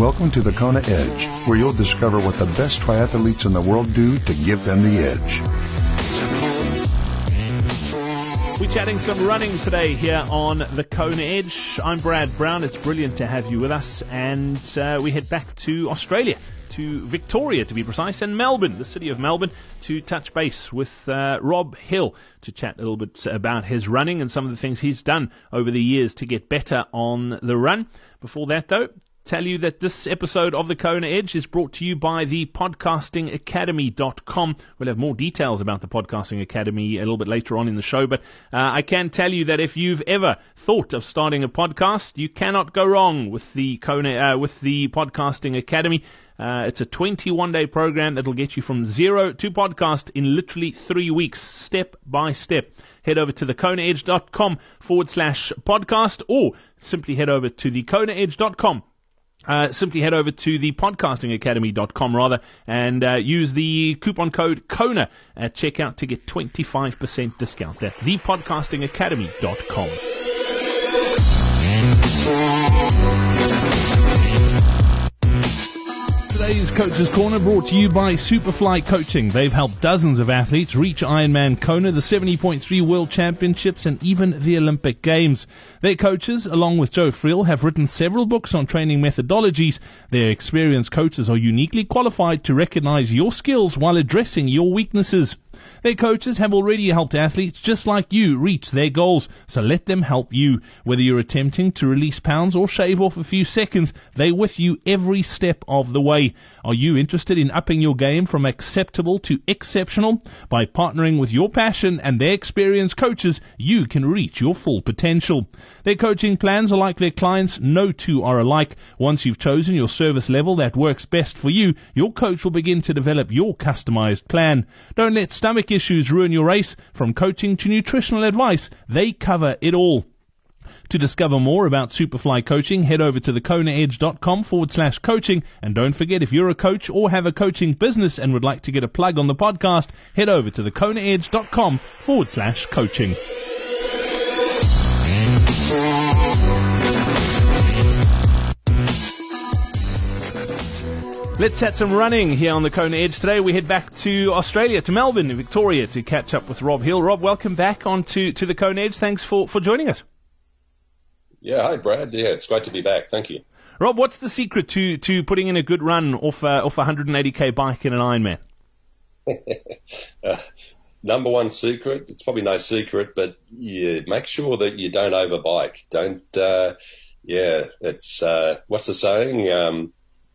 Welcome to the Kona Edge, where you'll discover what the best triathletes in the world do to give them the edge. We're chatting some running today here on the Kona Edge. I'm Brad Brown. It's brilliant to have you with us. And we head back to Australia, to Victoria to be precise, and Melbourne, the city of Melbourne, to touch base with Rob Hill to chat a little bit about his running and some of the things he's done over the years to get better on the run. Before that, though, tell you that this episode of the Kona Edge is brought to you by the podcastingacademy.com. We'll have more details about the Podcasting Academy a little bit later on in the show, but I can tell you that if you've ever thought of starting a podcast, you cannot go wrong with the Podcasting Academy. It's a 21-day program that will get you from zero to podcast in literally 3 weeks, step by step. Head over to thekonaedge.com/podcast, or simply head over to thekonaedge.com. Simply head over to the podcastingacademy.com rather, and use the coupon code KONA at checkout to get 25% discount. That's thepodcastingacademy.com. Today's Coach's Corner brought to you by Superfly Coaching. They've helped dozens of athletes reach Ironman Kona, the 70.3 World Championships, and even the Olympic Games. Their coaches, along with Joe Friel, have written several books on training methodologies. Their experienced coaches are uniquely qualified to recognize your skills while addressing your weaknesses. Their coaches have already helped athletes just like you reach their goals, so let them help you. Whether you're attempting to release pounds or shave off a few seconds, they're with you every step of the way. Are you interested in upping your game from acceptable to exceptional? By partnering with your passion and their experienced coaches, you can reach your full potential. Their coaching plans are like their clients. No two are alike. Once you've chosen your service level that works best for you, your coach will begin to develop your customized plan. Don't let stomach issues ruin your race. From coaching to nutritional advice, they cover it all. To discover more about Superfly Coaching, head over to thekonaedge.com/coaching. And don't forget, if you're a coach or have a coaching business and would like to get a plug on the podcast, head over to thekonaedge.com/coaching. Let's chat some running here on the Kona Edge. Today we head back to Australia, to Melbourne in Victoria, to catch up with Rob Hill. Rob, welcome back onto the Kona Edge. Thanks for joining us. Yeah, hi Brad. Yeah, it's great to be back. Thank you. Rob, what's the secret to putting in a good run off a 180k bike in an Ironman? Number one secret, it's probably no secret, but make sure that you don't overbike. Don't, it's, what's the saying?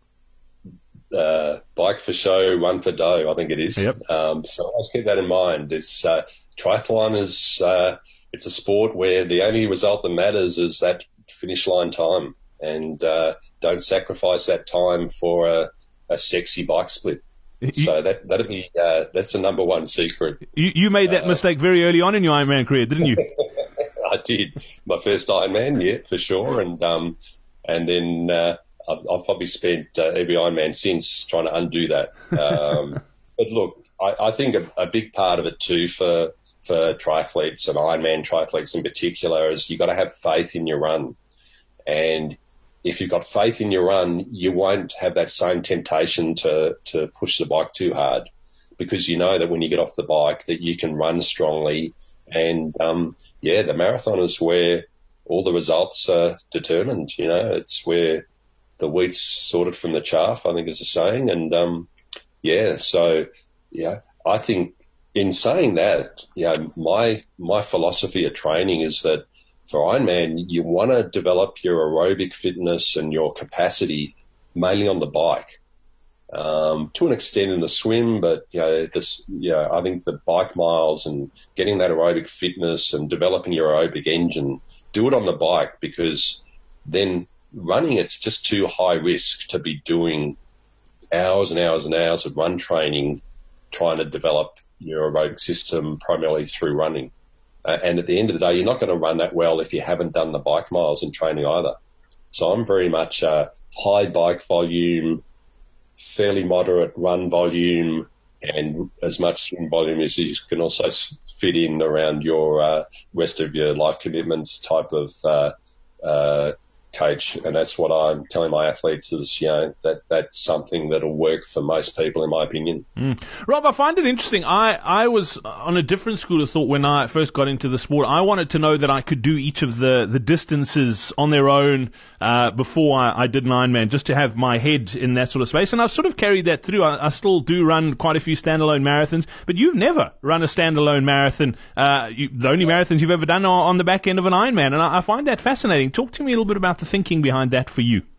Bike for show, run for dough, I think it is. Yep. So always keep that in mind. Triathlon is, it's a sport where the only result that matters is that finish line time, and don't sacrifice that time for a sexy bike split. So that'd be that's the number one secret. You made that mistake very early on in your Ironman career, didn't you? I did. My first Ironman, yeah, for sure, and then I've probably spent every Ironman since trying to undo that. But look, I think a big part of it too for triathletes and Ironman triathletes in particular is you got to have faith in your run. And if you've got faith in your run, you won't have that same temptation to push the bike too hard, because you know that when you get off the bike that you can run strongly. And the marathon is where all the results are determined. You know, it's where the wheat's sorted from the chaff, I think is the saying. And I think in saying that, my philosophy of training is that for Ironman, you want to develop your aerobic fitness and your capacity mainly on the bike, to an extent in the swim, but I think the bike miles and getting that aerobic fitness and developing your aerobic engine, do it on the bike, because then running, it's just too high risk to be doing hours and hours and hours of run training, trying to develop your aerobic system primarily through running. And at the end of the day, you're not going to run that well if you haven't done the bike miles in training either. So I'm very much high bike volume, fairly moderate run volume, and as much swim volume as you can also fit in around your rest of your life commitments type of coach, and that's what I'm telling my athletes is, that's something that'll work for most people, in my opinion. Rob, I find it interesting. I was on a different school of thought when I first got into the sport. I wanted to know that I could do each of the distances on their own before I did an Ironman, just to have my head in that sort of space, and I've sort of carried that through. I still do run quite a few standalone marathons, but you've never run a standalone marathon. The only marathons you've ever done are on the back end of an Ironman, and I find that fascinating. Talk to me a little bit about the thinking behind that for you.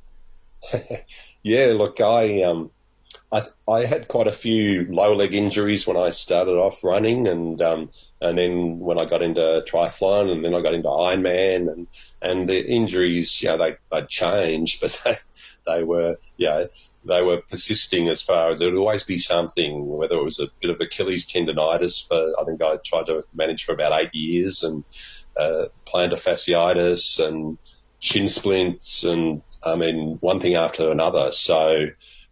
Yeah, look, I had quite a few lower leg injuries when I started off running, and then when I got into triathlon, and then I got into Ironman, and the injuries, they changed, but they were persisting as far as there would always be something, whether it was a bit of Achilles tendonitis I think I tried to manage for about 8 years, and plantar fasciitis and shin splints, and one thing after another. So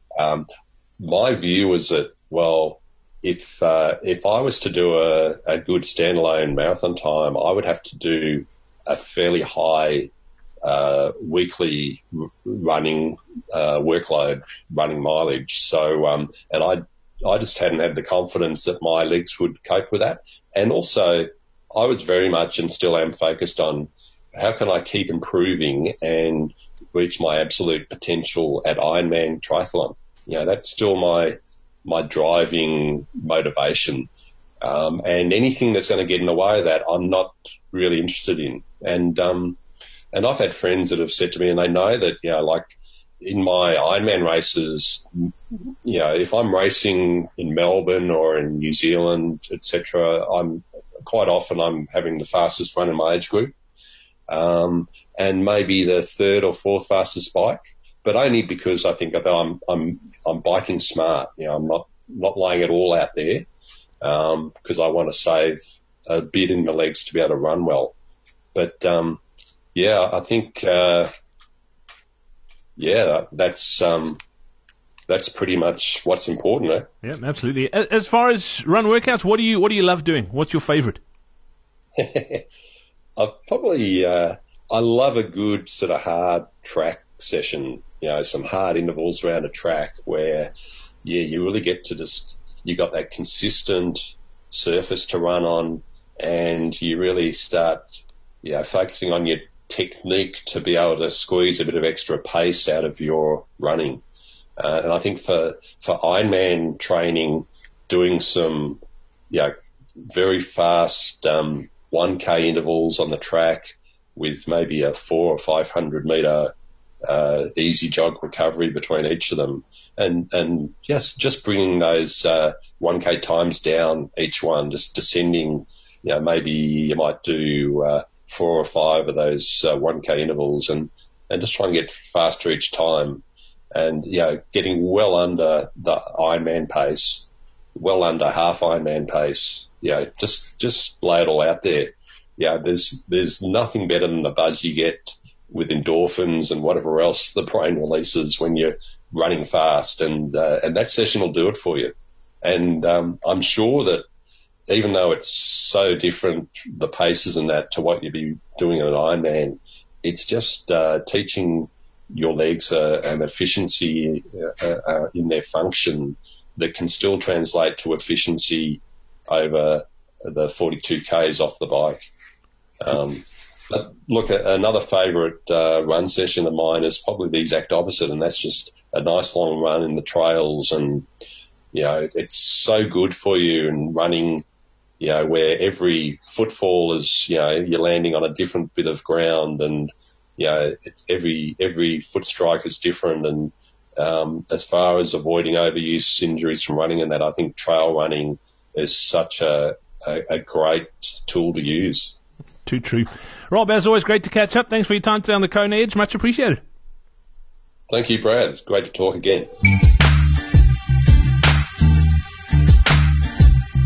my view was that, well, if I was to do a good standalone marathon time, I would have to do a fairly high weekly running workload, running mileage. So and I just hadn't had the confidence that my legs would cope with that. And also, I was very much, and still am, focused on how can I keep improving and reach my absolute potential at Ironman triathlon. That's still my driving motivation. And anything that's going to get in the way of that, I'm not really interested in. And I've had friends that have said to me, and they know that, like in my Ironman races, if I'm racing in Melbourne or in New Zealand, etc., I'm having the fastest run in my age group. And maybe the third or fourth fastest bike, but only because I think I'm biking smart. I'm not laying it all out there, because I want to save a bit in the legs to be able to run well. But, I think, that's pretty much what's important, eh? Yeah, absolutely. As far as run workouts, what do you love doing? What's your favorite? I love a good sort of hard track session, some hard intervals around a track where, you really get to you got that consistent surface to run on, and you really start, focusing on your technique to be able to squeeze a bit of extra pace out of your running. And I think for Ironman training, doing some, very fast 1K intervals on the track with maybe a 400 or 500 meter easy jog recovery between each of them, and just bringing those 1K times down each one, just descending. Maybe you might do 4 or 5 of those 1K intervals, and just try and get faster each time, and getting well under the Ironman pace, well under half Ironman pace. Just lay it all out there. There's nothing better than the buzz you get with endorphins and whatever else the brain releases when you're running fast, and that session will do it for you. And I'm sure that even though it's so different, the paces and that, to what you'd be doing in an Ironman, it's just teaching your legs an efficiency in their function that can still translate to efficiency over the 42 Ks off the bike. But look, another favourite run session of mine is probably the exact opposite, and that's just a nice long run in the trails. And it's so good for you, and running, where every footfall is, you're landing on a different bit of ground, and it's every foot strike is different. And as far as avoiding overuse injuries from running and that, I think trail running is such a great tool to use. Too true. Rob, as always, great to catch up. Thanks for your time today on the Kona Edge. Much appreciated. Thank you, Brad. It's great to talk again.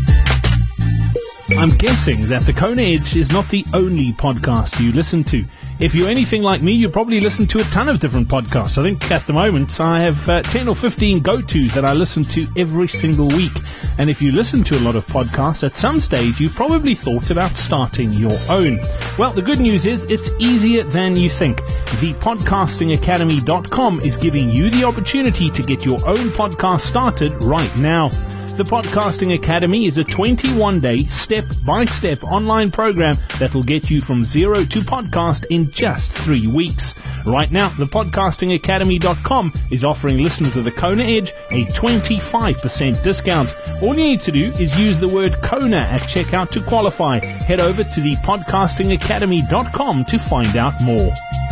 I'm guessing that the Kona Edge is not the only podcast you listen to. If you're anything like me, you probably listen to a ton of different podcasts. I think at the moment I have 10 or 15 go-tos that I listen to every single week. And if you listen to a lot of podcasts, at some stage you've probably thought about starting your own. Well, the good news is it's easier than you think. ThePodcastingAcademy.com is giving you the opportunity to get your own podcast started right now. The Podcasting Academy is a 21-day, step-by-step online program that will get you from zero to podcast in just 3 weeks. Right now, thepodcastingacademy.com is offering listeners of the Kona Edge a 25% discount. All you need to do is use the word Kona at checkout to qualify. Head over to thepodcastingacademy.com to find out more.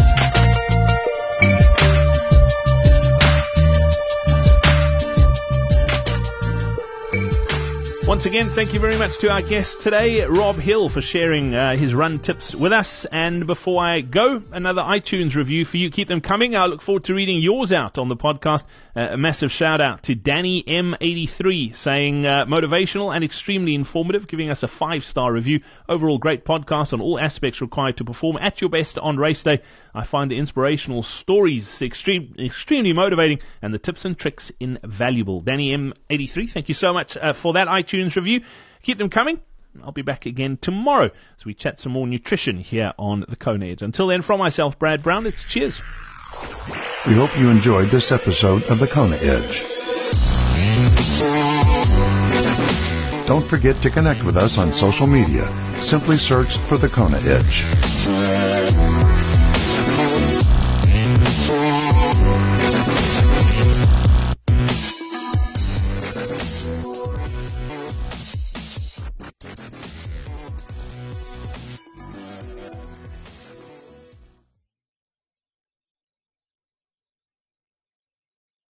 Once again, thank you very much to our guest today, Rob Hill, for sharing his run tips with us. And before I go, another iTunes review for you. Keep them coming. I look forward to reading yours out on the podcast. A massive shout out to Danny M83 saying motivational and extremely informative, giving us a 5-star review. Overall great podcast on all aspects required to perform at your best on race day. I find the inspirational stories extremely motivating and the tips and tricks invaluable. Danny M83, thank you so much for that iTunes review. Keep them coming. I'll be back again tomorrow as we chat some more nutrition here on the Kona Edge. Until then, from myself, Brad Brown, it's cheers. We hope you enjoyed this episode of the Kona Edge. Don't forget to connect with us on social media. Simply search for the Kona Edge.